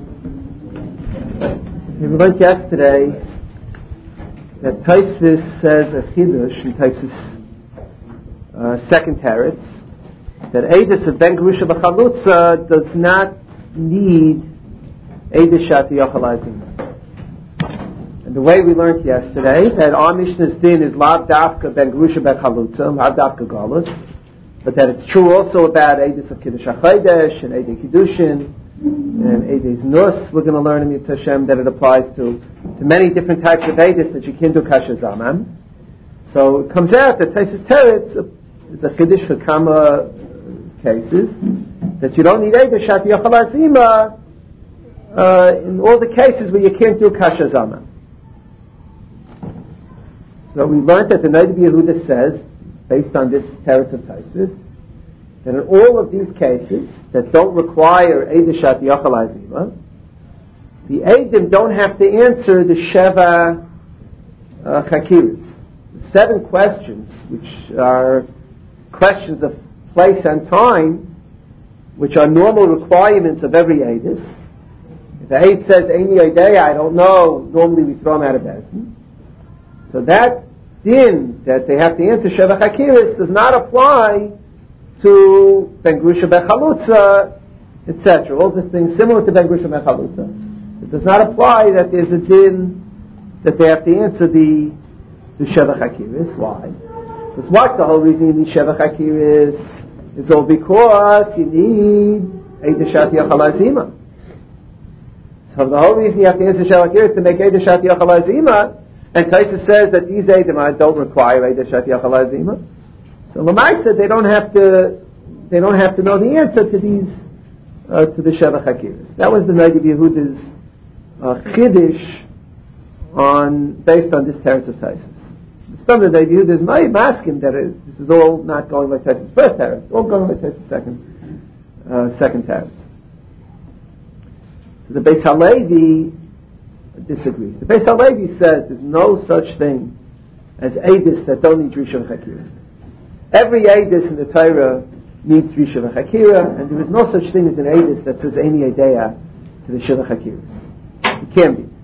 We learned yesterday that Taisus says a chidush in Taisus second teretz that Eidus of Ben Gerusha B'Chalutza does not need Eidus Shati Yochel. And the way we learned yesterday that our Mishnah's din is Lav Dafka Ben Gerusha B'Chalutza, Lav Dafka Galus, but that it's true also about Eidus of Kiddush HaChodesh and Eidei Kiddushin and Eidei's Nus. We're going to learn in Yitzhak Hashem that it applies to many different types of Eidus that you can do Kasha Zaman. So it comes out that Taisus Teretz is a Kiddush for Kama cases that you don't need Eidus Shati Yochel Azima in all the cases where you can't do Kasha Zaman. So we learned that the Noda B'Yehuda says, based on this Teretz of Taisus, that in all of these cases that don't require Eidus Shati Yochel Azima, the Eidim don't have to answer the Sheva Chakiris. The 7 questions, which are questions of place and time, which are normal requirements of every Eidus. If the Eid says, Eini Yodeya, I don't know, normally we throw him out of Bezdin. So that din that they have to answer Sheva Chakiris does not apply to Ben Gerusha B'Chalutza, etc. All the things similar to Ben Gerusha B'Chalutza. It does not apply that there's a din that they have to answer the Sheva Chakiris. Why? Because what's the whole reason you need Sheva Chakiris? It's all because you need Eidus Shati Yochel Azima. So the whole reason you have to answer Sheva Chakiris is to make Eidus Shati Yochel Azima. And Taisus says that these Eidim don't require Eidus Shati Yochel Azima. So Lamaisa, they don't have to know the answer to these to the Sheva Chakiris. That was the Noda B'Yehuda's Chiddush based on this Teretz of Taisus. Some of the Noda B'Yehuda's masking that this is all not going like Taisus' first Teretz, all going like Taisus' second Teretz. So the Beis Halevi disagrees. The Beis Halevi says there's no such thing as Eidus that don't need Rishon Chakira. Every Eidus in the Torah needs Rishon Chakira, and there is no such thing as an Eidus that says Eini Yodeya to the Sheva Chakiris. It can be.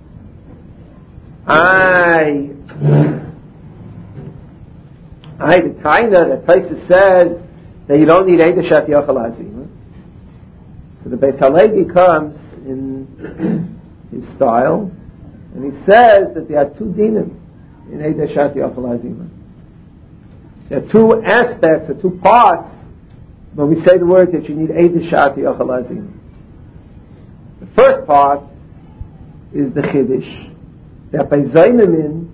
The Taina that Taisus says that you don't need Eidus Shati Yochel Azima. So the Beis Halevi comes in his style, and he says that there are 2 dinim in Eidus Shati Yochel Azima. There are 2 aspects, or 2 parts, when we say the word that you need Eidus Shati Yochel Azima. The first part is the Chiddush, that by Zainamin,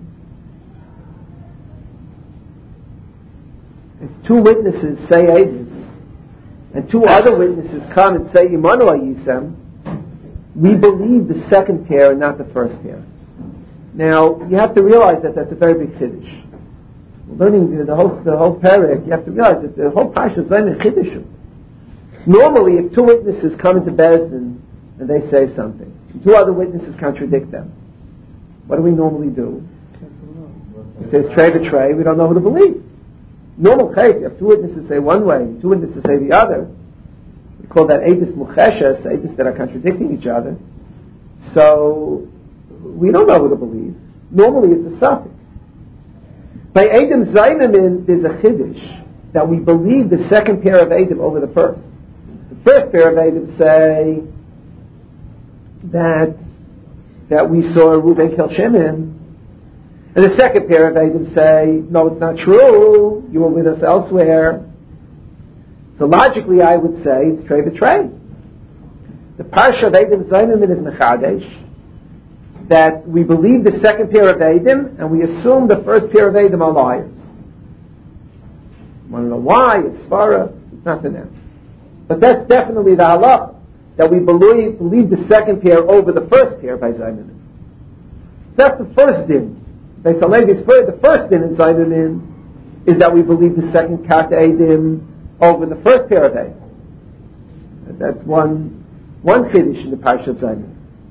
if 2 witnesses say Eidus, and 2 other witnesses come and say Imanu Ayisem, we believe the second pair and not the first pair. Now, you have to realize that that's a very big Chiddush. Learning the whole parak, you have to realize that the whole Parsha is learning Chiddushim. Normally, if 2 witnesses come into Bezdin and they say something, and 2 other witnesses contradict them, what do we normally do? It says Trey betray, we don't know who to believe. Normal case, you have 2 witnesses say one way, 2 witnesses say the other. We call that Eidus Mucheshes, Eidus that are contradicting each other. So, we don't know who to believe. Normally it's a suffix. By Eidim Zainamin, there's a Chiddush that we believe the second pair of Eidim over the first. The first pair of Eidim say that we saw Reuben kill Shimon, and the second pair of Eidim say, no, it's not true, you were with us elsewhere. So logically I would say it's Trey betray. The Parsha of Eidim Zainamin is Mechadesh, that we believe the second pair of Eidim, and we assume the first pair of Eidim are liars. You want to know why? It's Svara. It's not to them. But that's definitely the halach, that we believe the second pair over the first pair by Zainamin. That's the first din. Beis Halevi's the first din in Zainamin is that we believe the second kat Eidim over the first pair of Eidim. That's one Chiddush in the Parsha of Zainamin.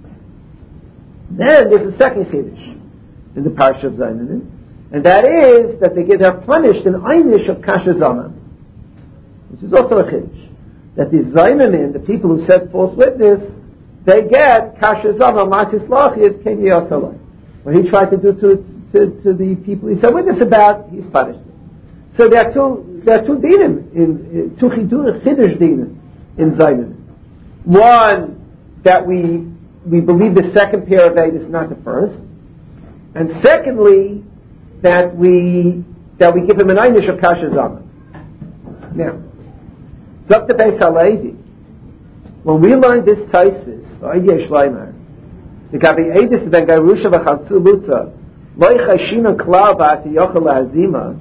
Then there's a second Chiddush in the Parsha of Zainamin, and that is that they are punished in Einish of Kasha Zaman, which is also a Chiddush. That the Zainamin, the people who said false witness, they get kasha zama masis lachid ken yosalai. What he tried to do to the people he said witness about, he's punished them. So there are two dinim in two chiddush dinim in Zayman. One, that we believe the second pair of eight is not the first, and secondly that we give him an einish of kasha zama. Now, Dr. Beis Halevi, when we learned this taisis, the gabi edis ben garusha v'chaltzuluta loy chashinan klar ba'ati yochel la'azima.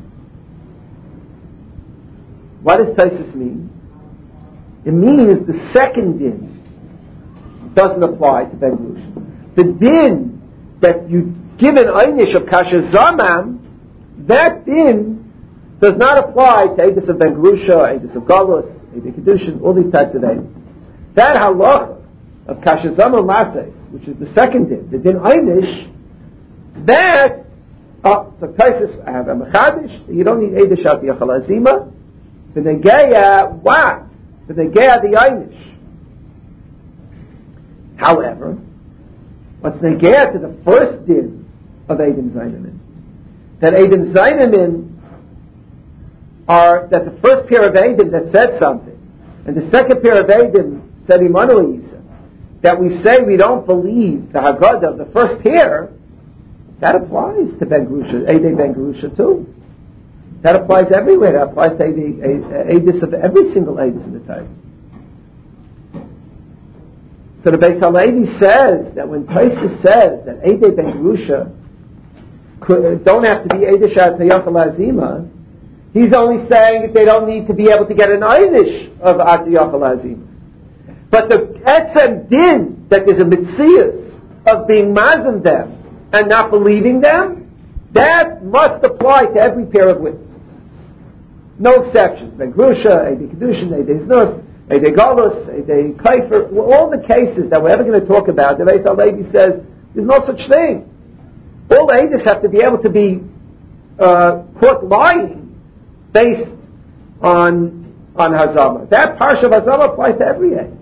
What does taisis mean? It means the second din doesn't apply to ben garusha. The din that you give an einish of kasha zamam, that din does not apply to edis of ben garusha, edis of galus, edis kedushin, all these types of edis. That halacha of kasha zama matzes, which is the second din, the din einish, that so taisis have a mechadish. You don't need edis at yochel azima. The negeya what? The negeya the einish. However, what's negeya to the first din of Eidim Zainamin? That Eidim Zainamin are that the first pair of Eidim that said something, and the second pair of Eidim said Imanu Yisa, that we say we don't believe the Haggadah of the first pair, that applies to Ben Grusha, Eidei Ben Grusha too. That applies everywhere. That applies to Eidis of every single Eidis in the Torah. So the Beis Halevi says that when Taisus says that Eidei Ben Grusha don't have to be Eidish at Yochel Azima, he's only saying that they don't need to be able to get an Eidish of At Yochel Azima. But the Etzem Din, that there's a Mitzias of being Mazim them and not believing them, that must apply to every pair of witnesses. No exceptions. Ben Grusha, Eidei Kedushin, Eidei Znus, Eidei Galus, Eidei Kaifer, all the cases that we're ever going to talk about, the Beis Halevi says there's no such thing. All the Eidis have to be able to be caught lying based on Hazama. That parsha of Hazama applies to every Eid.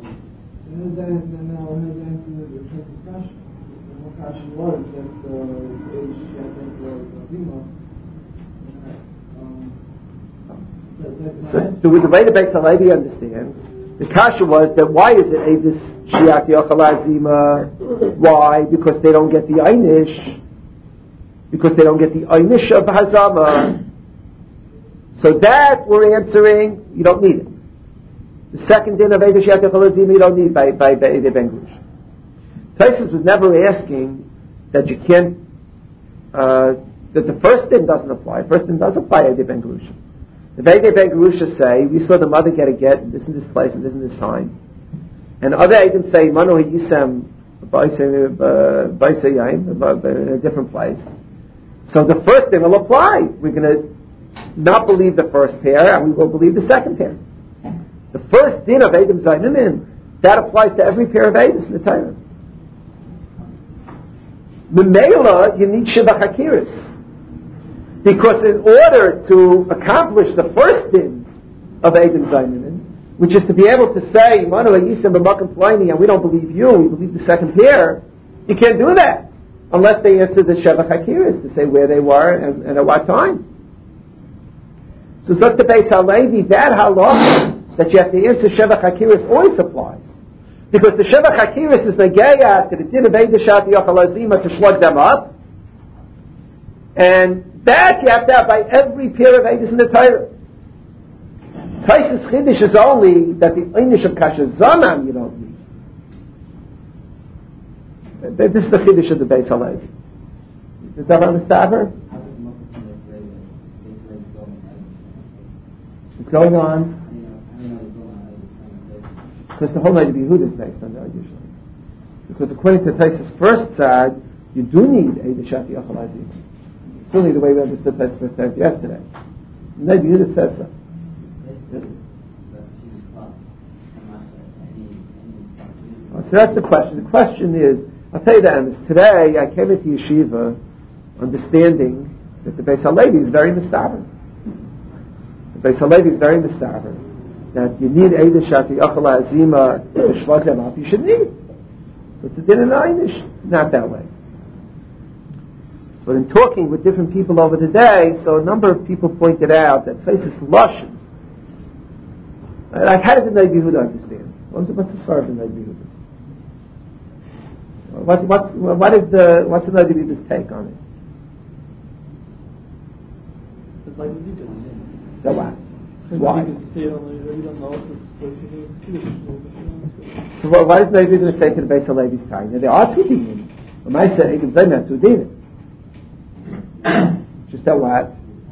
So with the way the Beis Halevi understands, the kasha was that why is it Eidis Shiat Yochel Azima? Why? Because they don't get the Einish. Because they don't get the Einish of Hazama. So that we're answering, you don't need it. The second din of Eidis Shiat Yochel Azima you don't need by Eidei Ben Grusha. Taisus was never asking that you can't, that the first din doesn't apply. First din does apply Eidei Ben Grusha. The Eidei Ben Grusha say, we saw the mother get a get in this place and this time. And other Eidim say, Manu Yisem Baisei Yaim, in a different place. So the first din will apply. We're going to not believe the first pair, and we will believe the second pair. The first din of Eidim Zainamin, that applies to every pair of Eidim in the Torah. Memela, you need Shiva Hakiris. Because in order to accomplish the first din of Eidim Zainamin, which is to be able to say, Manu Yisem B'Makam Flaini, and we don't believe you, we believe the second pair, you can't do that unless they answer the Sheva Hakiris to say where they were and at what time. So Dr. Beis Halevi, that halacha that you have to answer Sheva Hakiris always applies. Because the Sheva Hakiris is Negeya to the din of Eidish At Yochel Azima to slug them up, and that you have to have by every pair of Eidish in the Torah. Taisus Chiddush is only that the Einish of Kasha Zanam you don't need. This is the Chiddush of the Beis Halevi. Is that understand? What's going on? Because the whole night of Yehuda is based on the Eidish. Because according to Taisus' first side, you do need Eidish At Yochel Azima. Certainly the way we understood Taisus' first side yesterday. Night of Yehuda says so. So that's the question. The question is, I'll tell you the answer. Today, I came into yeshiva understanding that the Beis Halevi is very mistaver. The Beis Halevi is very mistaver. That you need Eidish At Yochel Azima to shlug them up. You should need it. So it's a din in einish, not that way. But in talking with different people over the day, so a number of people pointed out that Taisus Lashon. Like, how does the Noda B'Yehuda understand? What's the sort of the Noda B'Yehuda? What's the Noda B'Yehuda's take on it? So what? Why? So why is Noda B'Yehuda taking the base of Levi's time? There are two dinim. When I say you can say that two dinim. Just that what?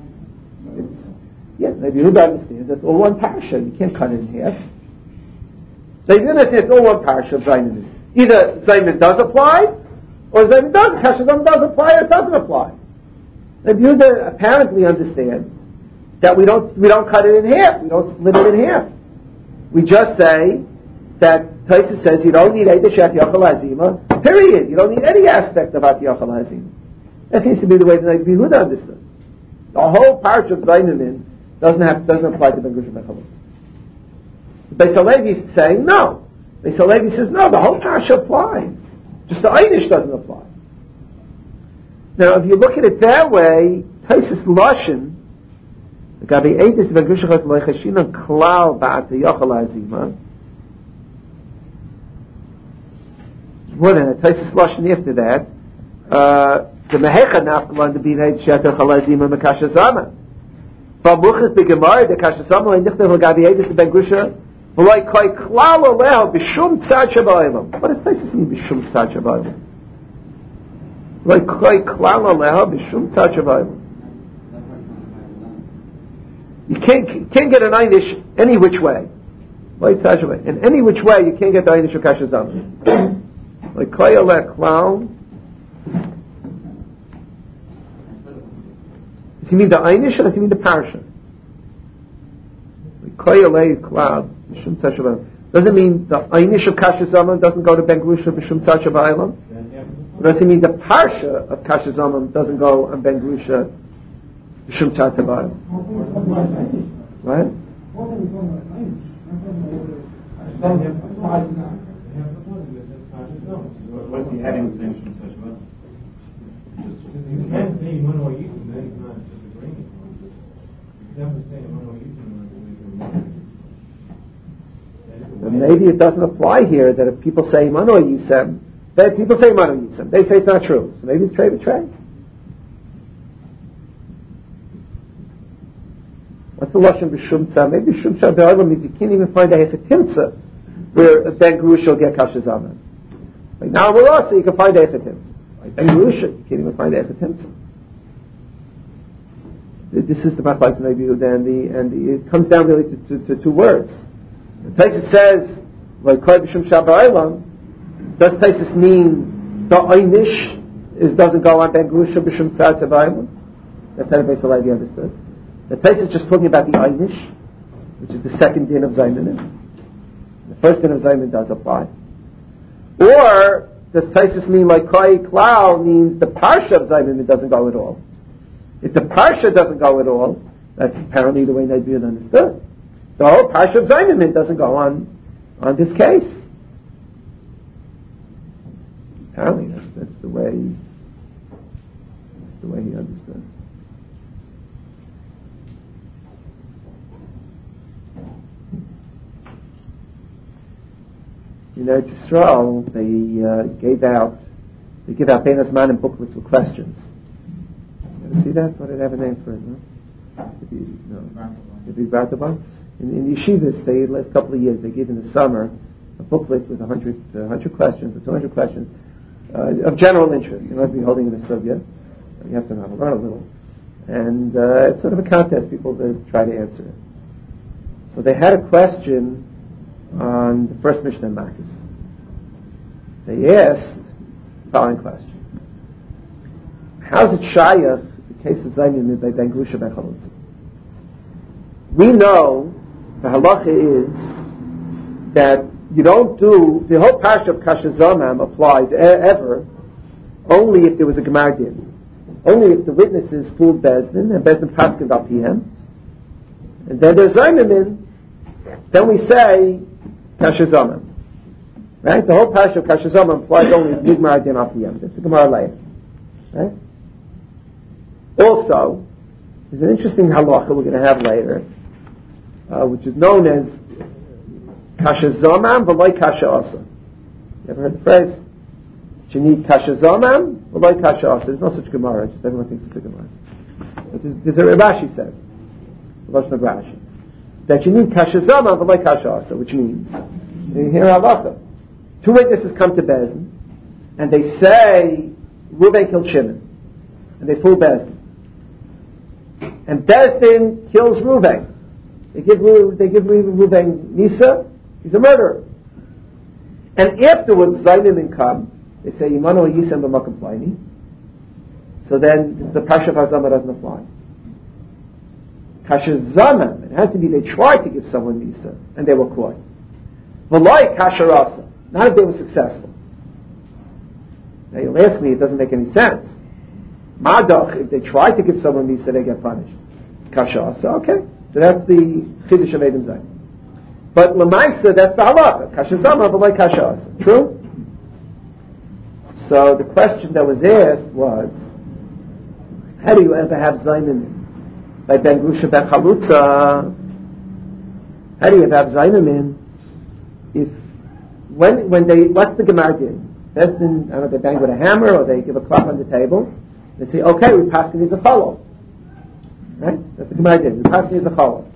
Noda B'Yehuda understands that's all one parasha. You can't cut it in half. So you understand it's all one parasha of Zayman. Either Zayman does apply, or Zayman doesn't. Kasher Zayman does apply or it doesn't apply. Noda B'Yehuda apparently understands that we don't cut it in half. We don't split it in half. We just say that Taisus says you don't need Eidah Shat Yachal Hazima, period. You don't need any aspect of At Yachal Hazima. That seems to be the way the Noda B'Yehuda understood. The whole parasha of Zayman doesn't apply to Ben Grusha Ben Chalutza. Beis HaLevi is saying no. Beis HaLevi says no, the whole parasha applies. Just the einish doesn't apply. Now, if you look at it that way, Taisus Lashon, the Gabi Eidus Ben Grusha Ben Chalutza Klal Ba'at Yachal Hazima. More than that, Taisus Lashon after that. The Mehecha Naftalan to be Eid Sheter Chalazima Mekasha Zama. From Muchas B'Gemara, the Kasha Zama, and Nichtav Gabi Eidus Ben Grusha, V'loi Koi Klal Aleho B'Shum Tzad Shabayim. What does Taisus mean B'Shum Tzad Shabayim? V'loi Koi Klal Aleho B'Shum Tzad Shabayim. You can't get an einish any which way. In any which way, you can't get the einish of Kasha Zama. V'loi Koi Aleh Klal. Does he mean the einish or does he mean the parasha? Doesn't mean the einish of Kasher Zaman doesn't go to Ben Grusha b'Shum Tzad Shabayim? Or does it mean the parsha of Kasher Zaman doesn't go on Ben Grusha b'Shum Tzad Shabayim? Right? What's he adding to Shum Tzad Shabayim? You can't say one or you can, then it's not disagreeing. You never say one or you can. Maybe it doesn't apply here that if people say Mano Yisem, that people say Mano Yisem, they say it's not true. So maybe it's trade betray. What's the Lashon b'Shum Tzad? Maybe Shum Tzad B'Olam means you can't even find a Hechatimtza where a Ben Grusha will get Kasher Zaman. Like now we're also you can find a Hechatimtza. Ben Grusha, you can't even find Eichet Timtzah. This is the Machlokes Noda B'Yehuda, and it comes down really to two words. The Taisus says, like Kol B'Shum Shabayim, does Taisus mean the einish doesn't go on Ben Grusha B'Shum Tzad Shabayim? That's how Beis HaLevi understood. The Taisus is just talking about the einish, which is the second din of Zayman. The first din of Zayman does apply. Or does Taisus mean like Koi Klal means the parsha of Zayman doesn't go at all? If the parsha doesn't go at all, that's apparently the way Noda B'Yehuda understood. The whole parsha of Zayman doesn't go on this case. Apparently, that's the way he understood. You know, to Yisrael, they give out Bein Hazmanim booklets with questions. You ever see that? What did I have a name for it? No? In yeshivas, the last couple of years, they give in the summer a booklet with 100 questions, or 200 questions of general interest. You might be holding in a sugya. You have to know how to learn a little. And it's sort of a contest, people to try to answer it. So they had a question on the first Mishnah in Makos. They asked the following question. How's it shayach, the case of Zayman by Ben Grusha Ben Chalutza? We know the halacha is that you don't do, the whole parsha of Kasher Zamam applies ever only if there was a Gemar Din. Only if the witnesses fooled Bezdin and Bezdin paskin al pihem. And then there's Zayman, then we say Kasher Zamam. Right? The whole parsha of Kasher Zomam applies only to Nigmar Din Afiyam. That's the Gemara later. Right? Also, there's an interesting halacha we're going to have later, which is known as Kasher Zomam v'loi Kasher Asa. You ever heard the phrase? You need Kasher Zomam v'loi Kasher Asa. There's no such Gemara, just everyone thinks it's a Gemara. But there's a Rashi says, Rashi, that you need Kasher Zomam v'loi Kasher Asa, which means, you hear halacha, two witnesses come to Bezdin, and they say, Reuven killed Shimon, and they fool Bezdin. And Bezdin kills Reuven. They give Reuven Nisa, he's a murderer. And afterwards, Zaynim come, they say, Yimano Yisem b'makam Plaini. So then, the Parsha of Hazama doesn't apply. Kasher Zamam, it has to be they tried to give someone Nisa, and they were caught. V'loi Kasher Asa, not if they were successful. Now you'll ask me, it doesn't make any sense. Madach, if they try to give someone Nisa, they get punished. Kasher Asa, okay. So that's the Chiddush of Edom Zayin. But Lamaisa, that's the halacha. Kasher Zama, but like Kasher Asa. True? So the question that was asked was, how do you ever have Zaynim by Ben Grusha Ben Chalutza? How do you ever have Zaynim if when they, what's the Gemara did? Best in, I don't know, they bang with a hammer or they give a clap on the table. They say, okay, we pass it as a cholo. Right? That's the Gemara did. We pass it as a cholo.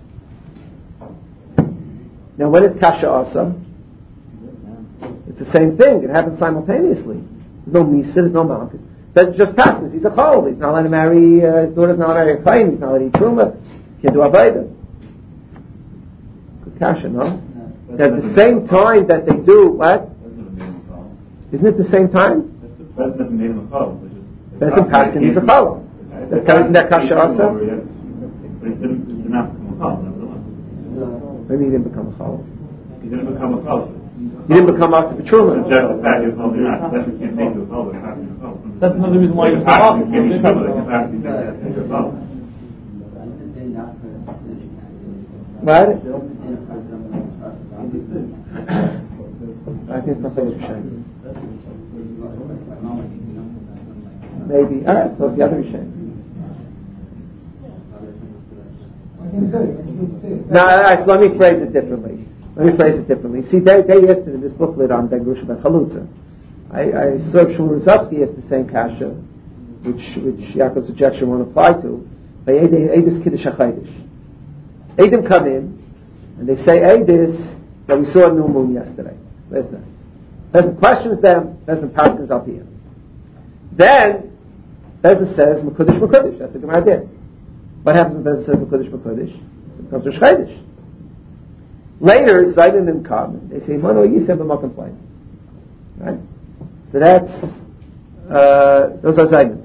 Now, when it's Kasher Asa, it's the same thing. It happens simultaneously. There's no Misa, there's no Malchus. But just passes. He's a chol. He's not allowed to marry, his daughter's not allowed to marry a Chaim. He's not allowed to eat Truma. He can't do Aveda. Good Kasher, no? At the same time that they do, what? Isn't it the same time? That's the name of chol. That's in Paskin, he's a chol. Isn't that Kasher Asa? But he did not become a chol, nevertheless. Maybe he didn't become a chol. He didn't become a chol. He didn't become Asa B'Truma. The fact is, well, they're not. That's what you can't take to a chol, but it has to be a chol. That's another reason why it's a chol. It can't be trouble. It has to be a chol. What? I think it's not Chiddush Rishonim. Maybe. All right. So the other Rishonim. No. All right. So let me phrase it differently. See, they asked it in this booklet on Ben Grusha Ben Chalutza. I served Shmuel Rozovsky as the same kasha, which Yaakov's objection won't apply to. By Eidus Kiddush HaChaydish. Eidim come in and they say Eidus that we saw a new moon yesterday. Listen. Bezin questions them, Bezin passes up here. Then, Bezin says, Mekudesh, that's the Gemara did. What happens when Bezin says Mekudesh? It becomes Rosh Chodesh. Later, Zaydim come, and they say, Mano Yisem b'makam Plaini. Right? So that's, those are Zaydim.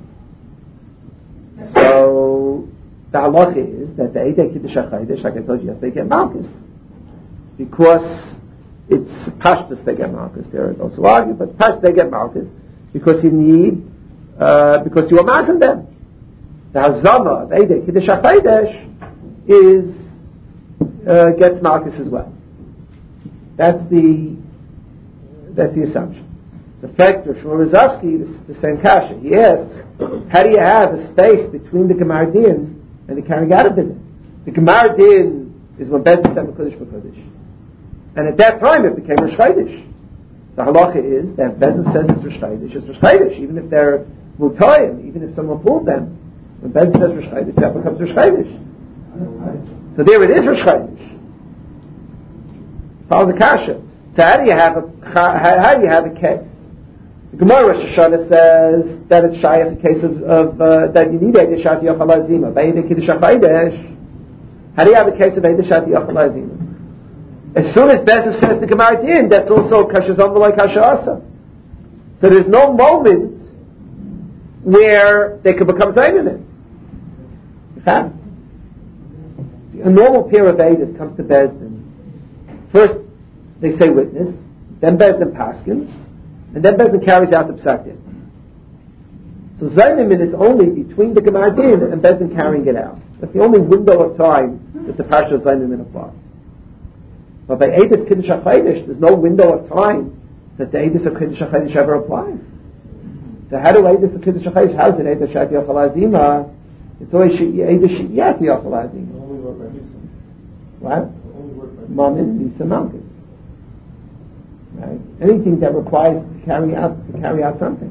So, the halacha is that the Eidei Kiddush HaChaydish, like I told you yesterday, get Malchus. Because it's Pashtus they get Malchus. There are those who argue, but Pashtus they get Malchus because you need, because you imagine them. The Hazama of Eidei Kiddush HaChaydish is, gets Malchus as well. That's the assumption. The fact of Shmuel Rozovsky, the same kasha. He asks, how do you have a space between the Gemara Din and the carrying out of the Din? The Gemara Din is when Bezin said Mekudesh B'Kodesh. And at that time it became Rosh Chodesh. The halacha is that Bezin says it's Rosh Chodesh, it's Rosh Chodesh, even if they're Mutayim, even if someone fooled them. When Bezin says Rosh Chodesh, that becomes Rosh Chodesh. So there it is Rosh Chodesh. Follow the kasha. So how do you have a case? The Gemara Rosh Hashanah says that it's shy of the case of that you need Eidei Shati Yochal Azima. By Eidei Kiddush HaChaydish, how do you have a case of Eidei Shati Yochal Azima? As soon as Bezin says the Gemara Din, that's also Kasher Zomba like Kasher Asa. So there's no moment where they could become Zaynim. In fact, a normal pair of Eidos comes to Bezdin. First, they say witness, then Bezdin paskins, and then Bezdin carries out the psak din. So Zaynim is only between the Gemara Din and Bezdin carrying it out. That's the only window of time that the Parsha of Zaynim applies. But by Eidus Kiddush HaChaydish, there's no window of time that the Eidus of Kiddush HaChadosh ever applies. So how do Eidus of Kiddush HaChadosh, how is it Eidus Shat Yochel Azima? It's always Eidus Shiyat Yochel Azima. Only work by Nisa. What? Only work by Mammon, Nisa, Malchus. Right? Anything that requires to carry out something.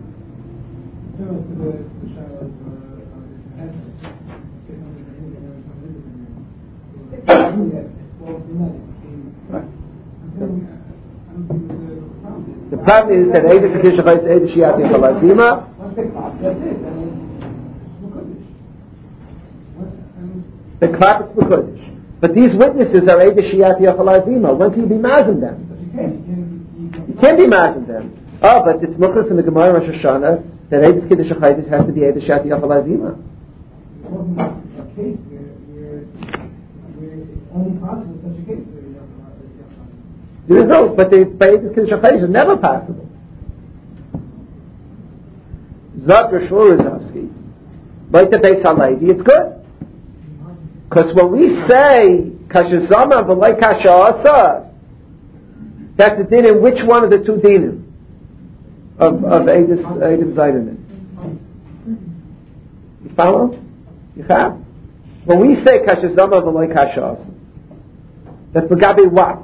The problem is that Eidus Kiddush HaChadosh is Eidus Shiyat Yochel Azima. The Klapitz B'Kodesh. But these witnesses are Eidus Shiyat Yochel Azima. When can you be mazim them? You can't be mazim them. Oh, but it's mukhar from the Gemara Rosh Hashanah that Eidus Kiddush HaChadosh has to be Eidus Shiyat Yochel Azima. There is no, but the Eidus Kiddush HaChadosh is never possible. Zot Rosh Urizovsky, like the Beis HaLevi, it's good. Because when we say Kasha Zama v'lai Kasha Asa, that's the din in which one of the two dinim of Eidus Zaydanim? You follow? You have? When we say Kasha Zama v'lai Kasha Asa, that's B'gabi what?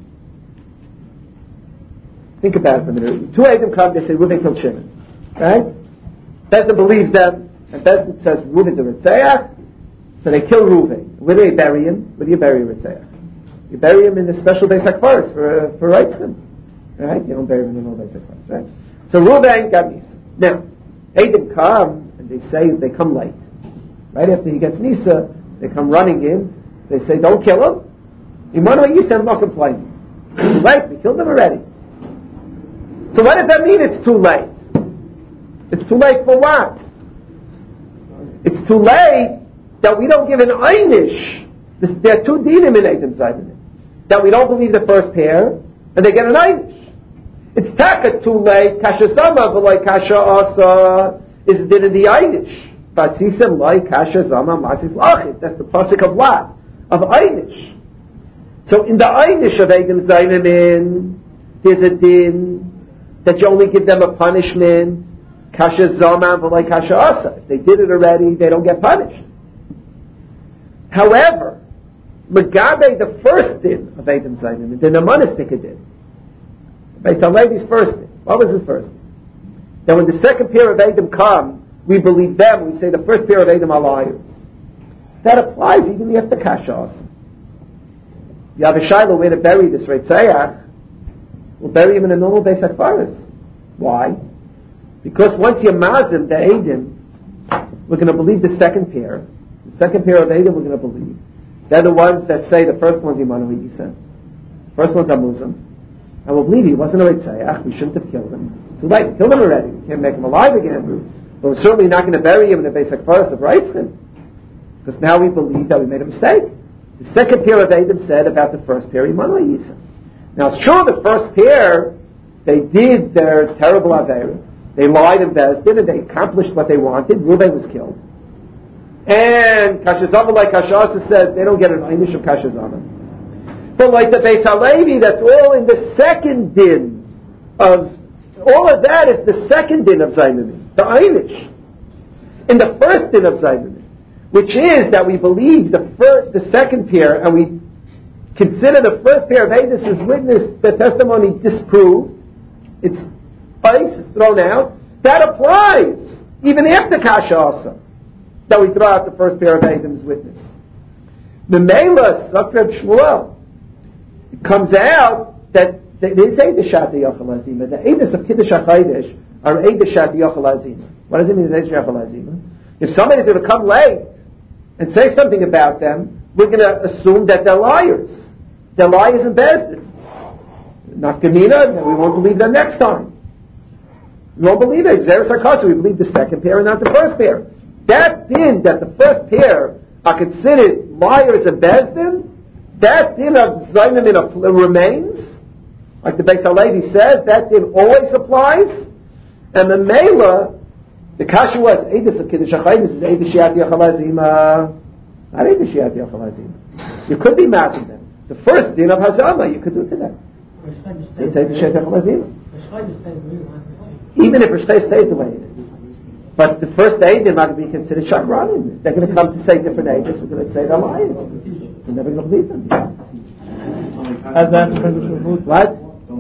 Think about it for a minute. Two Eidim come, they say Reuven killed Shimon. Right? Bezdin believes them, and Bezdin says Reuven's a Ritzayach, so they kill Reuven. Where do they bury him? Where do you bury a Ritzayach? You bury him in the special Beis HaKfaros for Reitzim. Right? You don't bury him in the normal Beis HaKfaros, right? So Reuven got Nisa. Now, Eidim come, and they come late. Right after he gets Nisa, they come running in, they say, don't kill him. Imanu Yisa, I'm not complaining. It's too late, we killed him already. So what does that mean it's too late? It's too late for what? It's too late that we don't give an einish. There are two dinim in Eidim Zaydanim. That we don't believe the first pair, and they get an einish. It's taka too late. Kasha Zama v'lai Kasha Asa is din in the einish. Batzisem lai Kasha Zama masis lachit. That's the pasuk of what? Of einish. So in the einish of Eidim Zaydanim, there's a din that you only give them a punishment. Kasha Zama v'lai Kasha Asa. If they did it already, they don't get punished. However, Megabe, the first din of Eidim Zaydanim, the Namanistic din, Beis HaLevi's first din. What was his first din? That when the second pair of Eidim come, we believe them. We say the first pair of Eidim are liars. That applies even after Kasha Asa. You have a Shiloh where to bury this Reitzayach. We'll bury him in a normal Beis HaKfaros. Why? Because once you mazim the Eidim, we're going to believe the second pair. The second pair of Eidim we're going to believe. They're the ones that say the first one's Imanu Yisa. First one's a Muslim. And we'll believe he wasn't a Reitzayach. We shouldn't have killed him. It's too late. We killed him already. We can't make him alive again. But we're certainly not going to bury him in the Beis HaKfaros of Reitzim. Because now we believe that we made a mistake. The second pair of Eidim said about the first pair, Imanu Yisa. Now it's true the first pair, they did their terrible Aveira. They lied in Bezdin and they accomplished what they wanted. Reuven was killed. And Kasha Zama, like Kasha Asa says, they don't get an einish of Kasha Zama. But like the Beis HaLevi, that's all in the second din of, all of that is the second din of Zaydanim, the einish. In the first din of Zaydanim, which is that we believe the second pair, and we consider the first pair of Eidus as witness, the testimony disproved, it's ice, thrown out, that applies even after Kasha Asa, that we throw out the first pair of Eidim as witness. The Mela, Zakreb Shmuel, it comes out that there is Eidus Shat Yochel Azima. The Eidus of Kiddush HaChadosh are Eidus Shat Yochel Azima. What does it mean, Eidus Shat Yochel Azima? If somebody's going to come late and say something about them, we're going to assume that they're liars. They're liars in Bezdin. Not Gemina, then we won't believe them next time. We won't believe it. Xeris HaKasha, we believe the second pair and not the first pair. That din that the first pair are considered liars in Bezdin, that din of Zaydanim remains. Like the Beis HaLevi says, that din always applies. And the Mela, the Kasha was, Eidus of Kiddush HaChadosh is Eidus Shiyat Yochel Azima. Not Eidus Shiyat Yochel Azima. You could be matching them. The first din of Hazama, you could do to them. It's Eidus Shiyat Yochel Azima. Even if Rosh Chodesh stays the way it is. But the first Eidim are going to be considered Shakranim. They're going to come to say different Eidim. We're going to say they're liars. We're never going to believe them. What?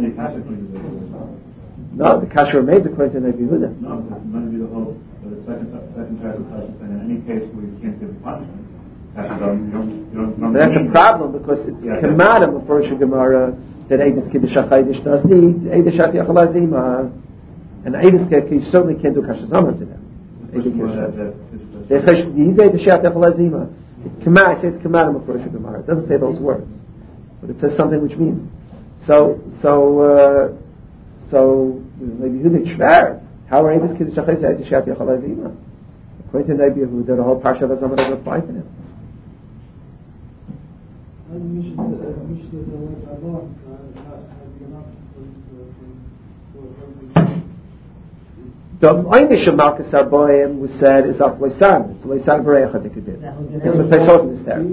No, the Kasha remains according to Rabbi Yehuda. No, because it might be the whole, the second type of Kasha saying in any case where you can't give punishment, that's a problem because it's Kamadim of Rosh Gemara that Eidim Kiddush HaChaydish does need Eidim Shat Yachal Azima, and Eidim you certainly can't do Kasha Zama to them. It's Kamadim of Rosh Gemara. It doesn't say those words, but it says something which means so maybe Yehuda Shver. How are Eidim Kiddush HaChaydish Eidim Shat Yachal Azima? According to Rabbi Yehuda, the whole Parsha of Azama doesn't apply to him. The Einish of Malchus Arboim was said is up Leisan. It's Leisan Bereich, I think it did. It's what they told in this text.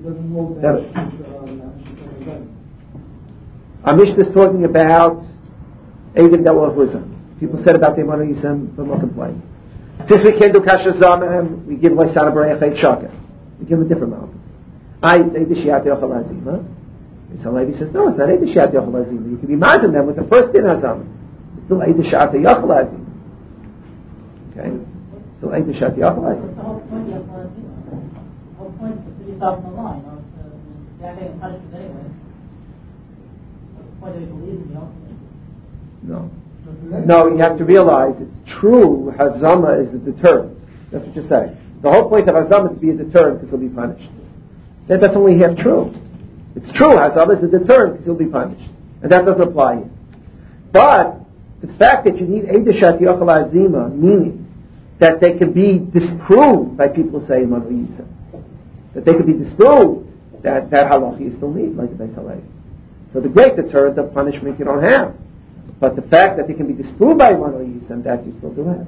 Our Mishnah is talking about Eidim that were Huzam. People said about the Imanu Yisem, but no complaint. Since we can't do Kasha Zama, we give Leisan Bereich Eit Shaka. We give him a different Malchus. Eidim Shiat Yochel Azima. So Levi says, no, it's not Eidim Shiat Yochel Azima. You can be mazim them with the first din Hazam. It's still Eidim Shiat Yochel Azima. Okay? Still Eidim Shiat Yochel Azima. The whole point of the whole point is to put yourself on the line. They're getting punished anyway. What's the point of believing the ultimate? No, you have to realize it's true Hazama is a deterrent. That's what you're saying. The whole point of Hazama is to be a deterrent because he'll be punished. That's only half true. It's true, Hazama is a deterrent because he'll be punished. And that doesn't apply here. But the fact that you need Eidim Shat Yochel Azima, meaning that they can be disproved by people saying Manu Yisem. That they can be disproved that halacha you still need, like the Beis Halevi. So the great deterrent of punishment you don't have. But the fact that they can be disproved by Manu Yisem, that you still do have.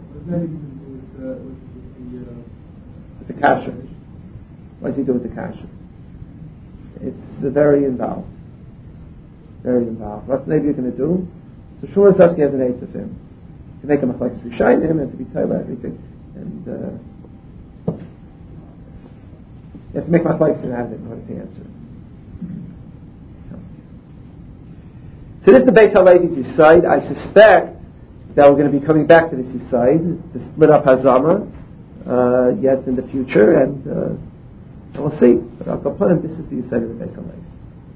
With the kasha. What does he do with the kasha? It's very involved. Very involved. What maybe you're going to do? So Shmuel Zasky has an eight of him. To make him a like to shine him and to be Taylor everything. And you have to make my likes out of it in order to answer. So this is the Beit HaLevi's side. I suspect that we're going to be coming back to this side, to split up Hazama, yet in the future, and we'll see. But I'll put him, this is the side of the Beit HaLevi.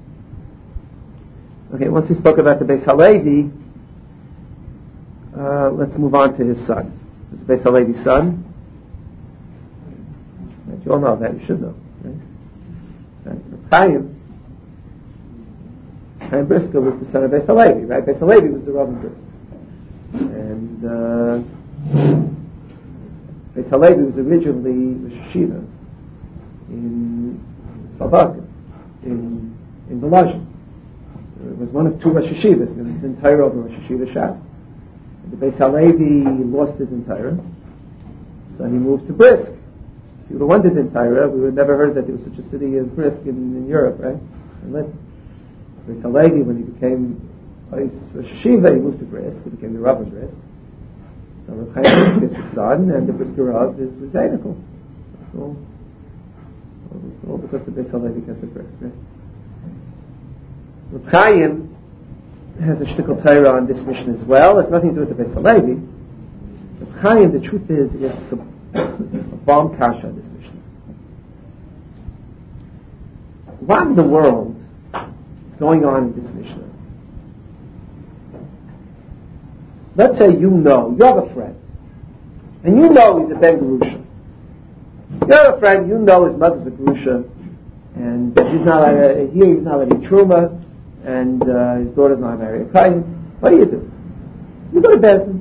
Okay, once we spoke about the Beit HaLevi, let's move on to his son. This is Beit HaLevi's son. You all know that, you should know. Right? Chaim Brisker was the son of Beit HaLevi, right? Beit HaLevi was the Rav of Brisker. And Beit HaLevi was originally Rosh Hashiva in Salbaka, in Volozhin. It was one of two Rosh Hashivas, and it was entire over Rosh Hashiva Shab. The Beit HaLevi lost his entire, so he moved to Brisk. If you would have wondered in Tyra, we would have never heard that there was such a city as Brisk in Europe, right? And Beit HaLevi, when he became Rosh Hashiva, he moved to Brisk. He became the Rav of Brisk. So Rav Chaim Brisk is his son, and the Brisker Rav is identical. It's all because the Beit HaLevi kept the Brisk, right? Rav Chaim has a shtickle Torah on this mission as well. It's nothing to do with the Beit HaLevi. Rav Chaim, the truth is, it's a bomb kasha on this mission. What in the world is going on in this mission? Let's say you have a friend, and you know he's a Ben Gerusha. You have a friend, you know his mother's a Gerusha, and he's not letting Truma, and his daughter's not married a Kayan. What do? You go to Bezdin.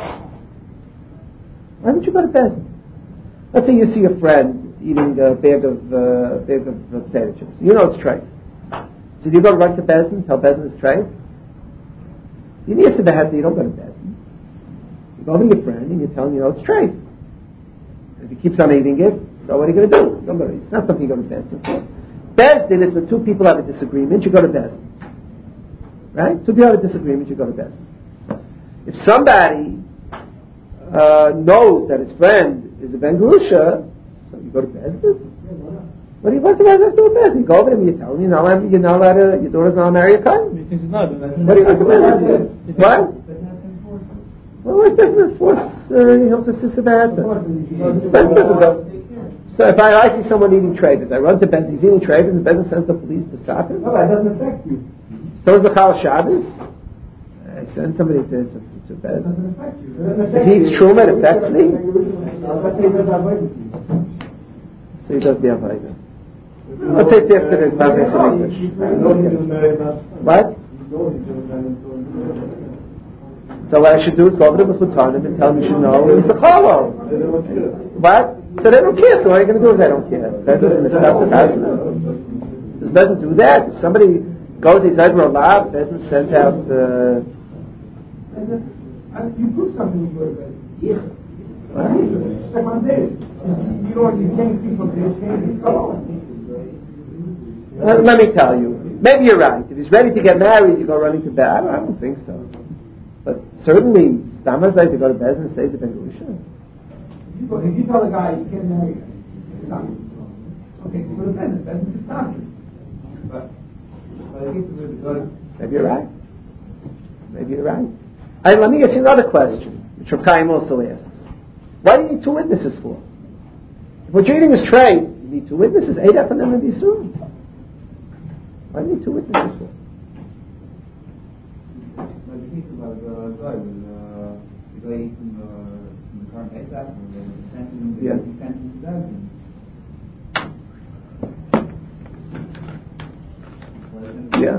Why don't you go to Bezdin? Let's say you see a friend eating a bag of potato chips. You know it's treif. So do you go right to Bezdin, tell Bezdin it's treif? You need to you don't go to Bezdin. You go to your friend and you tell him, it's treif. If he keeps on eating it, so what are you going to do? It's not something you go to Bezdin for. Bezdin is when two people have a disagreement, you go to Bezdin. Right? So if you have a disagreement, you go to Bezdin. If somebody knows that his friend is a Ben Grusha, so you go to Bezdin. What's the Bezdin do with Bezdin? You go over them, you tell them your daughter's not allowed to marry a cousin. What do you recommend? What? Well, it doesn't enforce Hilchos Sisabata. So if I see someone eating traders, I run to Ben, he's eating traders, and Ben sends the police to stop him. No, that doesn't affect you. So is the Chal Shabbos. I send somebody to Ben. It doesn't affect you. If he eats Truma, it affects me. So he does the Avodah. Let's take this to this English. What? So what I should do is go over to the Chutanim and tell them you should know he's a Cholo. What? So they don't care. So what are you going to do if they don't care? That doesn't stop the Tashma. It doesn't do that. If somebody goes, he's over a lab, doesn't send out you prove something with your bed. You can't keep from this. Let me tell you. Maybe you're right. If he's ready to get married, you go running to bed. I don't think so. But certainly, Stammer's like to go to bed and say to Ben Grusha. If you tell a guy you can't marry him, okay, go to bed. Bed is stop you. But I think maybe you're right. Maybe you're right. And let me ask you another question, which Rav Chaim also asks. Why do you need two witnesses for? If what you're eating is trade, you need two witnesses. Eidach and then Bisur. Why do you need two witnesses for? Yeah. Yeah.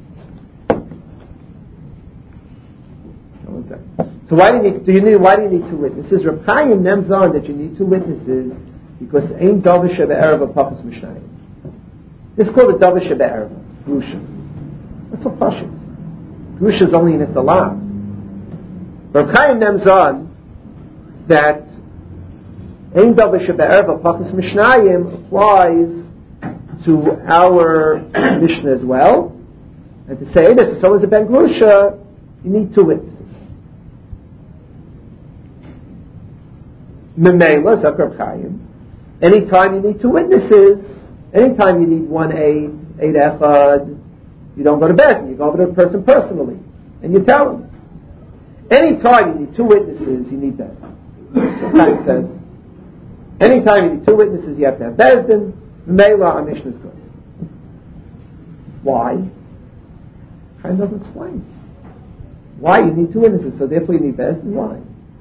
So why do you need two witnesses? Reb Chaim names on that you need two witnesses because ain't Davar Shebe'erev Pachas Mishnayim. This is called a Davar Shebe'erev, Grusha. That's a Pashut. Grusha is only in its alarm. Reb Chaim names on that ain't Davar Shebe'erev Pachas Mishnayim applies to our Mishnah as well. And to say this, if someone's a Ben Grusha, you need two witnesses. Memela, Zakar Chaim. Anytime you need two witnesses, anytime you need one aid echad, you don't go to bed, you go over to the person personally, and you tell him. Anytime you need two witnesses, you need Bezdin. So Chaim says, anytime you need two witnesses, you have to have Bezdin. Memela, our Mishnah is good. Why? Chaim doesn't explain. Why you need two witnesses, so therefore you need Bezdin? Why?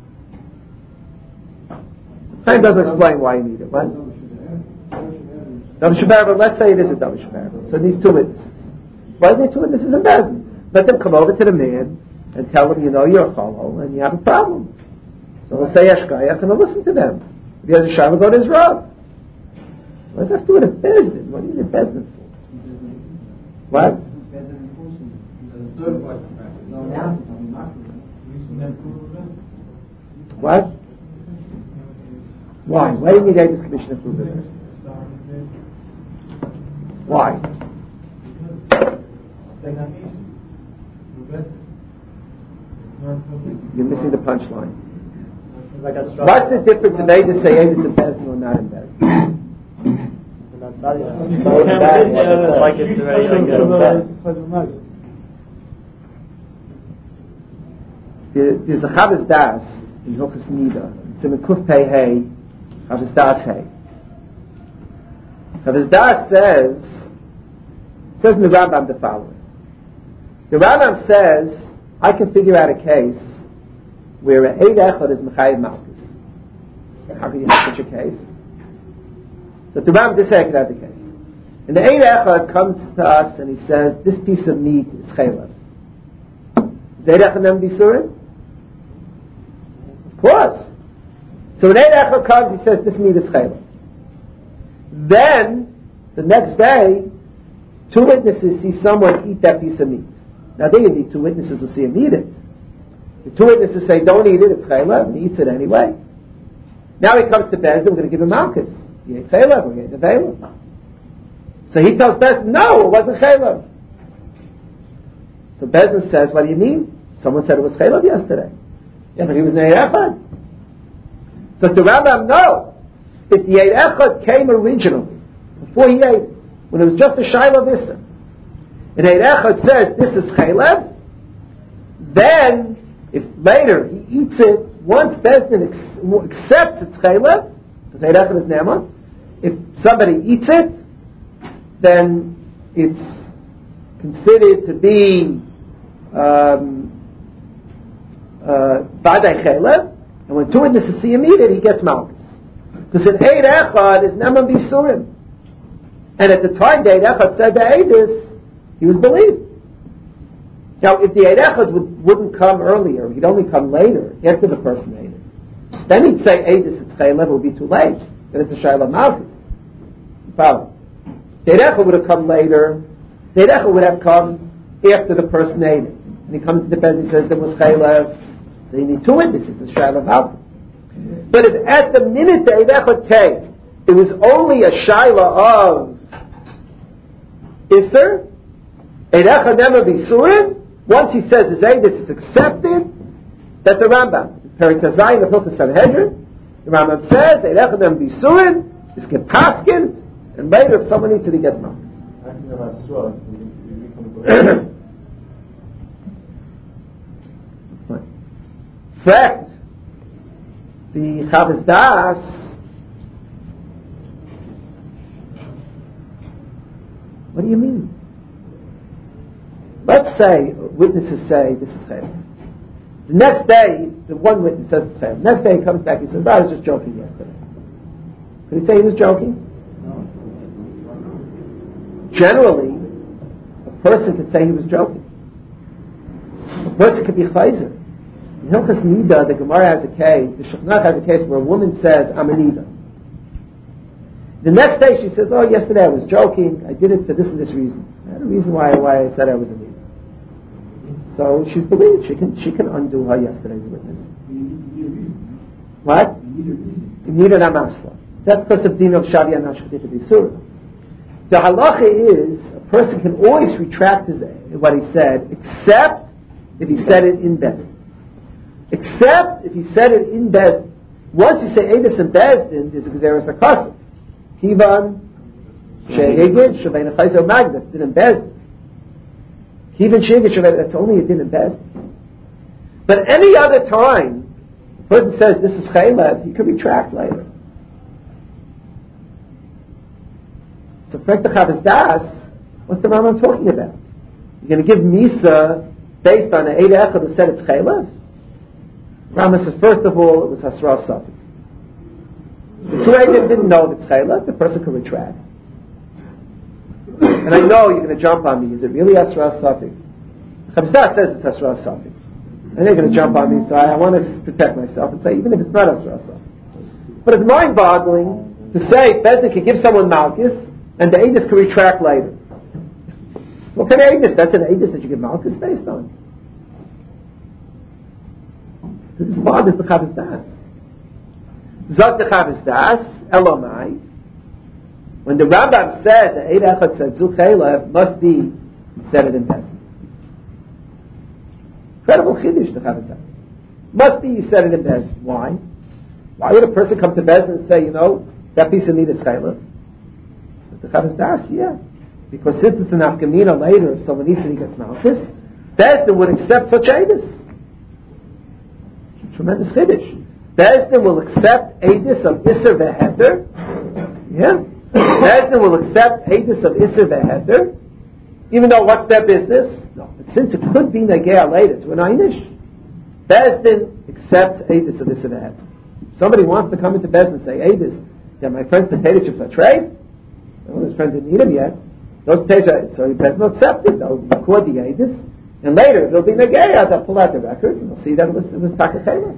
Chaim doesn't explain why you need it. What? Davar Shebe'erev, but let's say it is a Davar Shebe'erev. So these two witnesses. Why are there two witnesses in Bezdin? Let them come over to the man and tell him, you're a cholo and you have a problem. So they'll say Eshkayach and they'll listen to them. If he has a Shavu, go to his Rav. What does that have to do with a Bezdin? What do you need a Bezdin for? What? What? Why? Why do you need Eidus Commissioner for business? Why? You're missing the punchline. What's the difference if they just say Eidus in Bezdin or not in Bezdin? There's a Chavos Das in Hilchos Nida. It's in the Kuf Pei Hey, Chavos Das Hey. Chavos Das says in the Rambam the following. The Rambam says, I can figure out a case where an Eid Echad is Mechayev Malkus. How can you have such a case? So the Rambam just said I could have the case. And the Eid Echad comes to us and he says, this piece of meat is Chaylev. Is Eid Echad then Bisurim? Of course. So when Eid Echad comes, he says, this meat is Chaylev. Then, the next day, two witnesses see someone eat that piece of meat. Now they need two witnesses to see him eat it. The two witnesses say, don't eat it, it's Chaylev, and he eats it anyway. Now he comes to Bezdin, we're going to give him Malkus. He ate Chaylev, we ate Nevela. So he tells Bezdin, no, it wasn't Chaylev. So Bezdin says, what do you mean? Someone said it was chaylev yesterday. Yeah, but he was Eid Echad. So the Rambam, no. If the Eid Echad came originally, before he ate it, when it was just a Shiloh Issa, and Eid Echad says this is chaylev, then if later he eats it, once Bezdin accepts it's chaylev, because Eid Echad is Ne'eman, if somebody eats it, then it's considered to be Badai Chaylev, and when two witnesses see him eat it, he gets malchus. Because in Eid Echad is Ne'eman Bisurim. And at the time the Eid Echad said the Eidus, he was believed. Now, if the Eid Echad wouldn't come earlier, he'd only come later, after the person ate it, then he'd say Eidus, it's Chaylev, it would be too late. Then it's a Shiloh Malchus. Follow. The Eid Echad would have come later. The Eid Echad would have come after the person ate it. And he comes to the bed and says there was Chaylev. So you need two witnesses, it's Shiloh Malchus. But if at the minute the Eid Echad came, it was only a Shiloh of Isser, Eid Echad never be Surim. Once he says his Eidus is accepted, that's the Rambam. Perik Tazayim, the Hilchos Sanhedrin, the Rambam says Eid Echad never be Surim, is Gepaskin, and later if someone eats it, he gets malchus. In fact, the Chavis Das what do you mean? Let's say witnesses say this is chaylev. The next day, the one witness says it's chaylev. The next day he comes back and says, I was just joking yesterday. Could he say he was joking? No. Generally, a person could say he was joking. A person could be chayzer. In Hilchos Nida, the Gemara has a case, the Shechnach has a case where a woman says, I'm a Nida. The next day she says, oh, yesterday I was joking, I did it for this and this reason. I had a reason why I said I was a Nida. So she's believed, she can undo her yesterday's witness. What? You need an amasla. That's because of Din of Shavi and Hashchita B'Surah. The halacha is, a person can always retract what he said, except if he said it in Bezdin. Except if he said it in Bezdin. Once you say Eidus in Bezdin, there's a Gezeres HaKasim. Kivan Shehigid Shavei Nechayzer Magda. Din in Bezdin. Kivan Shehigid Shavei, that's only a Din in Bezdin. But any other time, the person says this is Chaylev, he could retract later. So, Frek the Chavis Das, what's the Rambam talking about? You're going to give Misa based on the Eid Echad who said it's Chaylev? Rambam says, first of all, it was Hasra Safik. The two Eidim didn't know if it's Chaylev, the person could retract. And I know you're going to jump on me. Is it really Hasra Safik? Chavis Das says it's Hasra Safik. And they're going to jump on me, so I want to protect myself and say, even if it's not Hasra Safik. But it's mind-boggling to say Bezdin can give someone Malchus, and the Eidus can retract later. What kind of Eidus? That's an Eidus that you give Malchus based on. This bothers the Chavis Das. Zot the Chavis Das, Elomai. When the Rambam said the Eid Echad said Zu Chaylev, must be, he said it in Bezdin. Incredible Chiddush, the Chavis Das. Must be, he said it in Bezdin. Why? Why would a person come to Bezdin and say, that piece of meat is Chaylev? The Chavis Das, yeah. Because since it's an Afkamina later, if someone eats it, he gets Malchus, Bezdin would accept such Eidus. Tremendous Chiddush. Bezdin will accept Eidus of Isser V'Heder. Yeah. Bezdin will accept Eidus of Isser V'Heder. Even though what's their business? No. But since it could be Negea later to an Einish, Bezdin accepts Eidus of Isser V'Heder. Somebody wants to come into Bezdin and say, Eidus, my friend's potato chips are trade. Well, his friend didn't eat them yet. Those potatoes, so Bezdin will accept it. They'll record the Eidus. And later, there'll be Negea. They'll pull out the record and they'll see that it was Takachela.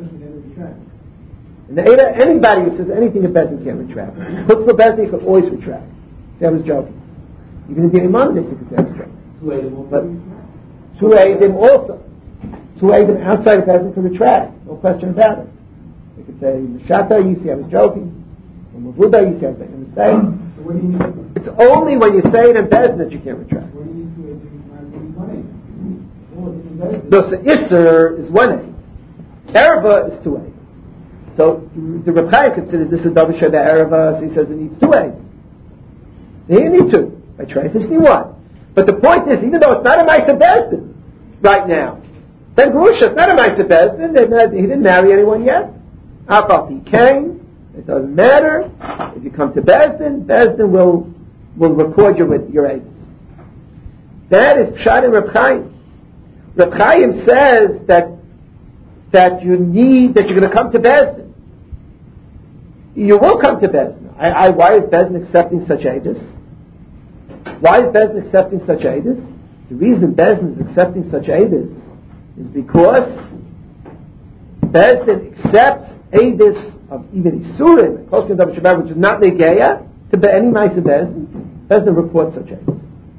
And anybody who says anything at Bezdin can't retract. Puts the Bezdin, you can always retract. See, I was joking. Even if you're Imam, you could say I was joking. But two Eidim also. Two Eidim outside of Bezdin can retract. No question about it. They could say, Meshata, you see I was joking. Or Mavuda, you see I was making a mistake. So what do you need? It's only when you say it in Bezdin that you can't retract. What do you need to No, so Isser is 1 aid. Ereva is 2 aid. So the Reb Chaim considers this a double share the Ereva, so he says it needs 2 aid. You need 2. By Treifus, you need 1. But the point is, even though it's not a Ma'aser Bezdin right now, Ben Grusha, it's not a Ma'aser Bezdin, he didn't marry anyone yet. Afal he came, it doesn't matter. If you come to Bezdin will record your aid. That is Pshat in Reb Chaim. Reb Chaim says that you're going to come to Bezdin. You will come to Bezdin. Why is Bezdin accepting such ages? Why is Bezdin accepting such ages? The reason Bezdin is accepting such ages is because Bezdin accepts ages of even Isurim, which is not Negeya, to any Ma'aser Bezdin. Bezdin reports such ages.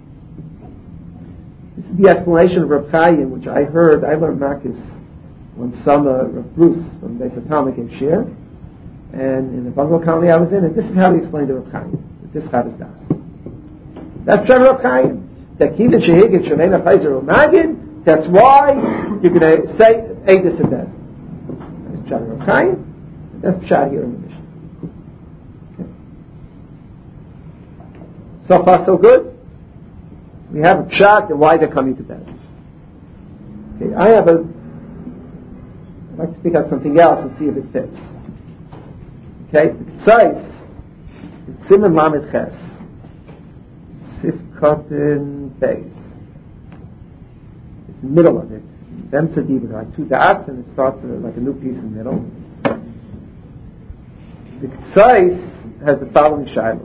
This is the explanation of Reb Chaim, which I learned Marcus one summer, Bruce from Beis Hatama gave share, and in the bungalow colony I was in, and this is how he explained to Reb Chaim, with this Chavis Das. That's Pshat Reb Chaim. That Kivin Shehigit Shemena Chayzer Umagid, that's why you're going to say Eidus and Bezdin. That's Pshat Reb Chaim, that's Pshat here in the Mishnah. Okay. So far so good. We have a Pshat and why they're coming to Bezdin. Okay, I'd like to pick out something else and see if it fits. Okay, the Tzais, it's Siman Lamed Ches, Sifkatin Beis. It's the middle of it. Them Tzadiv, like 2 dots, and it starts like a new piece in the middle. The Tzais has the following Shiloh.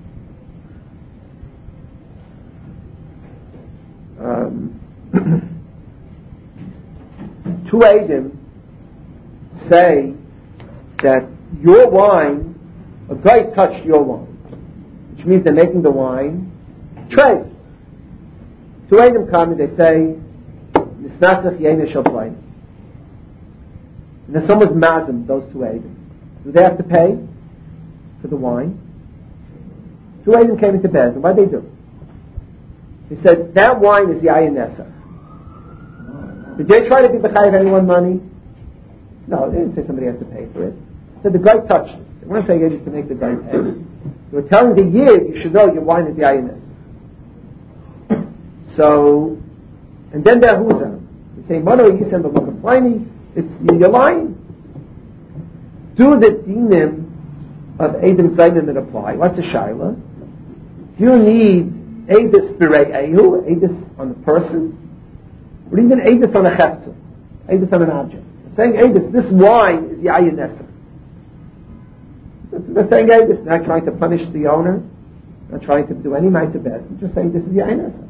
2 Eidim say that your wine, a guy touched your wine, which means they're making the wine trade. 2 Eidim come and they say, Nisnasach Yena Shel Plain. And then someone's mazim, those 2 Eidim. Do they have to pay for the wine? 2 Eidim came into Bez, and what did they do? They said, that wine is Yayin Nesach. Did they try to be bechayev anyone money? No, they didn't say somebody has to pay for it. They said the guy touched it. They weren't saying it to make the guy pay. They were telling the Yid, you should know your wine is Yayin Nesach. So, and then they're Huzah. They say, Mono Yisem B'Mokaflaini, you're lying. Do the dinim of Eidim Zaynim that apply. What's a Shaila? You need Eidus Birei Ehu, Eidus on the person, or even Eidus on a Chefzer, Eidus on an object. They're saying Eidus, this wine is Yayin Nesach. They're saying Eidus, not trying to punish the owner, not trying to do any Ma'aser Bezdin, just saying this is Yayin Nesach.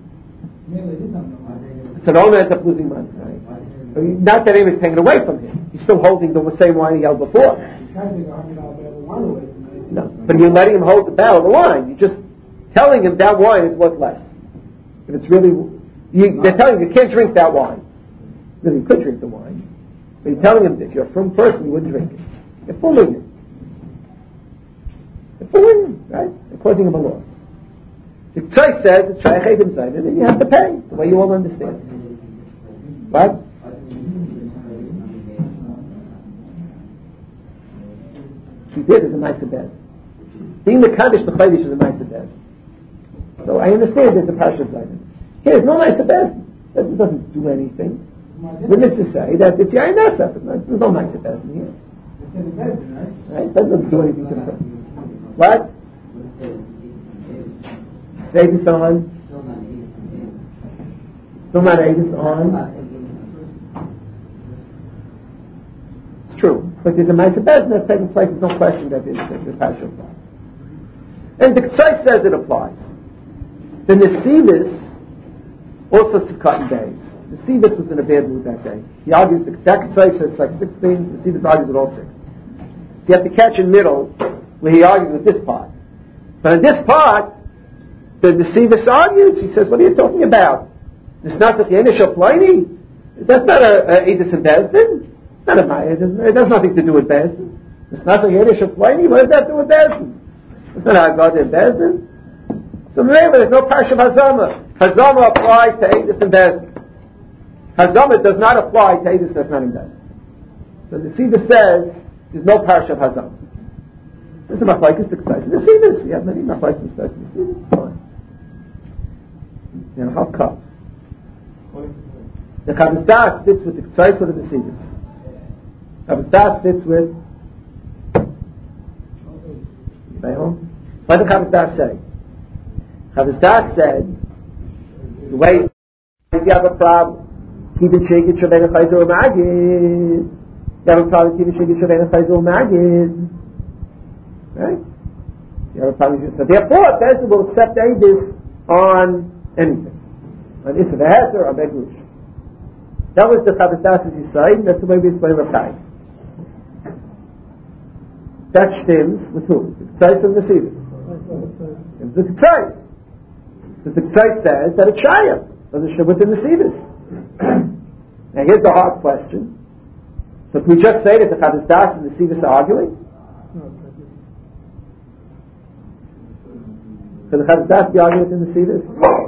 So the owner ends up losing money, right? Not that anybody's taking it away from him. He's still holding the same wine he held before. No, but you're letting him hold the barrel of the wine. You're just telling him that wine is worth less. If it's really, they're telling you can't drink that wine. Really, you could drink the wine, but you're telling him if you're a firm person, you wouldn't drink it. You're fooling him. You're fooling him, right? You're causing him a loss. The Tzai says it's Shaykh Eidim Zayin, and then you have to pay the way you all understand. Right? She did is a Ma'aser Bezdin. Being the Kaddish the Chaydish is a Ma'aser Bezdin. So I understand there's a Parsha Zayin. Here, it's no Ma'aser Bezdin. It doesn't do anything. Witnesses say that it's Yayin Nesach. There's no Ma'aser Bezdin here. Right? It doesn't do anything to the person. What? Eidus on. Still not Eidus on. It's true. But there's a Ma'aser Bezdin that's taking place. There's no question that the Parsha applies. And the Tzai says it applies. The Nesivis also Sivkat days. Nesivis was in a bad mood that day. He argues the Tzai says it's like 6 things. Nesivis argues with all 6. You have to catch in the middle where he argues with this part. But in this part, the Nesivis argues. He says, "What are you talking about? It's not the initial Pliny. That's not a Eidus and Bezdin. Not a Maya. It has nothing to do with Bezdin. It's not the initial Pliny. What does that do with Bezdin? It's not how God did Bezdin. So remember, there's no Parsha Hazama. Hazama applies to Eidus and Bezdin. Hazama does not apply to Eidus that's not in Bezin. So the Siva says there's no parsha of Hazama. There's a machlokes to Ksais. The Sivas, we have many machlokes to Ksais. The Sivas, fine. Now, how come? The Chavis Das fits with the Ksais or the Sivas? Chavis Das fits with what did Chavis Das say? Chavis Das said the way if you have a problem, Kivin Shegit Shavena Chayzer Magid. You have a problem, Kivin Shegit Shavena Chayzer Magid. Right? You have a problem. So therefore, Bezin will accept Eidus on anything. On Issa V'Heter, on Begrush. That was the Chavis Das' side, and that's the way we explain Rakhai. That stems with who? The Ksais and the Sivas. It's the Ksais. Because the Ksais says that it's Shayah. Does it show within the Sivas? Now here's the hard question. So can we just say that the Chavis Das and the Sivas are arguing? Can the Chavis Das be arguing within the Sivas?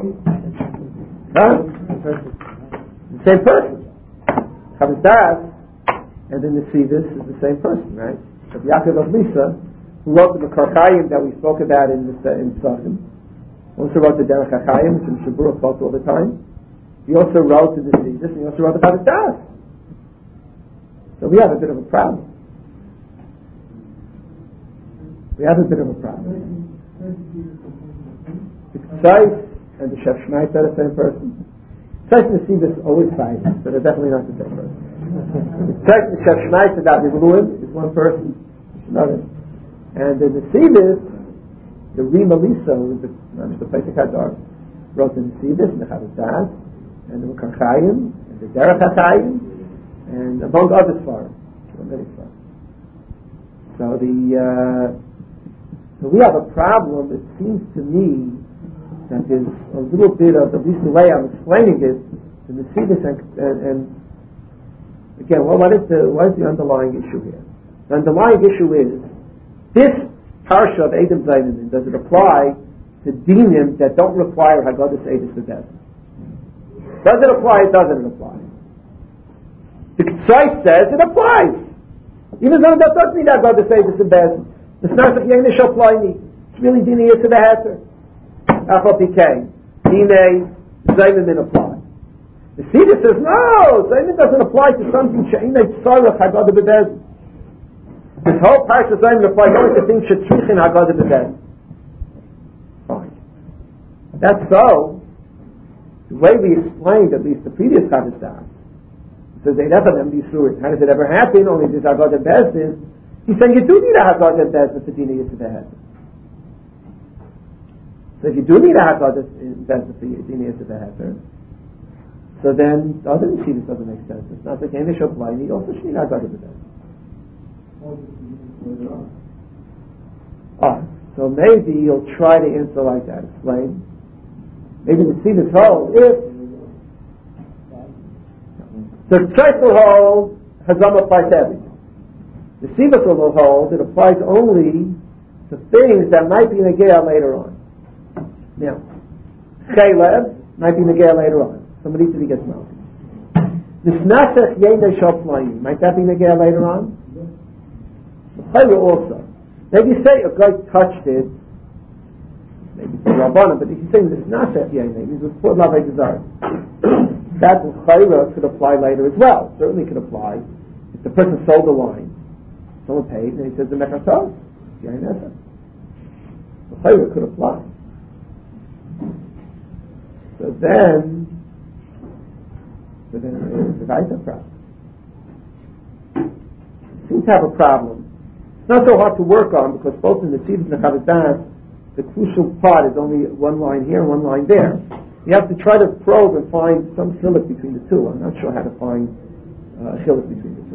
Huh? The same person. Chavis Das and then the Sivas is the same person, right? So Yaakov of Lisa, who wrote the Makar Chayim that we spoke about in Psachim, also wrote the Derech HaChayim, which in Shabura quotes all the time. He also wrote the Sivas, and he also wrote the Chavis Das. So we have a bit of a problem. The Ksais and the Shef Shmait are the same person. Ksais and the Sivas always fight, but they're definitely not the same person. The Ksais and the Shef Shmait and the Avivluim is one person, another. And in the Sivas, the Rima Lisa, who is the Pesach Hadar, wrote in the Sivas and the Chavis Das, and the Makar Chayim, and the Derech HaChayim, and among other Sfarim. Many Sfarim. So we have a problem. It seems to me that there's a little bit of, at least the way I'm explaining it, in the Sivas and again, what is the underlying issue here? The underlying issue is this parsha of Edom Zainin, does it apply to dinim that don't require Haggadah Eidus V'Bezin? Does it apply? Doesn't it apply? The Ksais says it applies. Even though that doesn't mean Haggadah Eidus V'Bezin. It's not that Yenish Applyni. It's really Dini Yitzhak Heter. Achal PK. Dine Zainin apply. The Sivas says no. Zainin doesn't apply to something She'inei Tzarech Haggadah V'Bezin. This whole parsha Zayin applies only to things shetzrichin Haggadah B'Bezin. Fine. That's so. The way we explained at least the previous Chavis Das, says they never them be through it. How does it ever happen? Only this Haggadah B'Bezin. He's saying you do need a Haggadah B'Bezin for Dina Yitzhak Heter. So if you do need a Haggadah B'Bezin for Dina Yitzhak Heter, so then the other Sivas doesn't make sense. It's not the Kenish Apply. You also should need Haggadah B'Bezin. So maybe you'll try to answer like that. Explain. Maybe the Sivas hold if the Ksais will hold Hazama applies to everything. The Sivas will hold it applies only to things that might be negaya later on. Now, Chalev might be negaya later on. Somebody eats it, he gets milk. Nisnasech Yeinei Shoflayim, might that be negaya later on? Also, maybe you say a guy touched it, maybe it's Rabbanan, but if you say this not that Yainei, this was poor Lavei Desire. That Chayra could apply later as well. Certainly could apply if the person sold the wine, someone paid, and he says the Mechatov, Yainei. The Chayra could apply. So then the guy's a problem. Seems to have a problem. It's not so hard to work on because both in the Sivas and the Chavis Das, the crucial part is only one line here and one line there. You have to try to probe and find some chiluk between the two. I'm not sure how to find a chiluk between the two.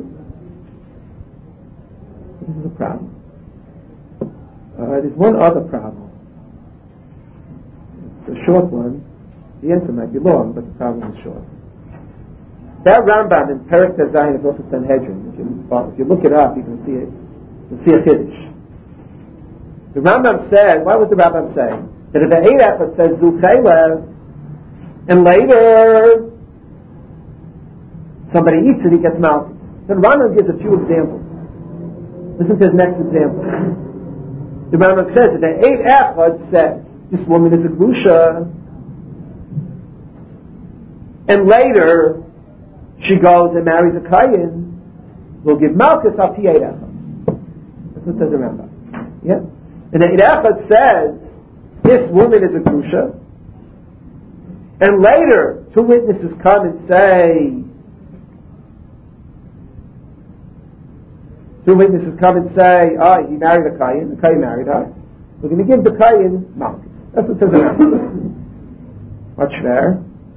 This is a problem. There's one other problem. It's a short one. The answer might be long, but the problem is short. That Rambam in Perek Zayin of Rosh Sanhedrin, if you look it up, you can see it. You'll see a Kiddush. The Rambam said, why was the Rambam saying? That if the Eirach says Zu Chalev, and later somebody eats it, he gets malchus. Then Rambam gives a few examples. Listen to his next example. The Rambam says that the eight echad said, this woman is a grusha, and later she goes and marries a kayin, will give malchus up to eight echad. That's what says the Rambam. Yeah? And the eight echad says, this woman is a grusha, and later two witnesses come and say, he married a kayin, the kayin married her. We're going to give the kayin malchus. That's what it says in Rambam. What's fair?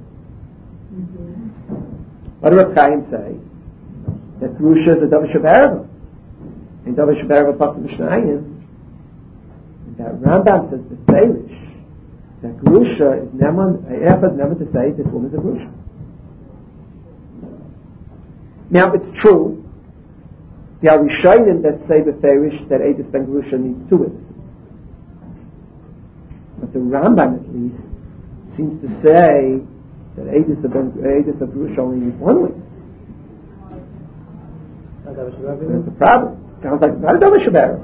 What do Rav Chaim say? That grusha is a davar sheberva. And davar sheberva pasuk mishnayim. And that Rambam says the Feirish that grusha is never to say this woman is a grusha. Now it's true. There are Rishonim that say the Feirish that Eidus ben grusha needs two witnesses. But the Rambam at least seems to say that Eidus of grusha only needs one witness. That's the problem. Sounds like it's not a davar sheberva.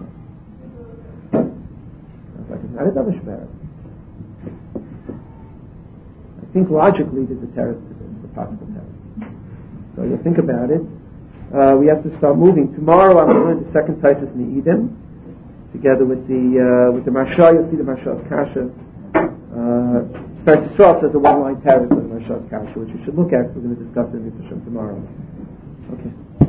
I think logically there's a teretz to this, a possible teretz. So you think about it. We have to start moving. Tomorrow I'm going to learn the second Taisus Ne'idim together with the Marsha. You'll see the Marsha's Kasha. Taisus Sof says a one-line teretz of the Marsha's Kasha, which you should look at. We're going to discuss it in Yisrael tomorrow. Okay.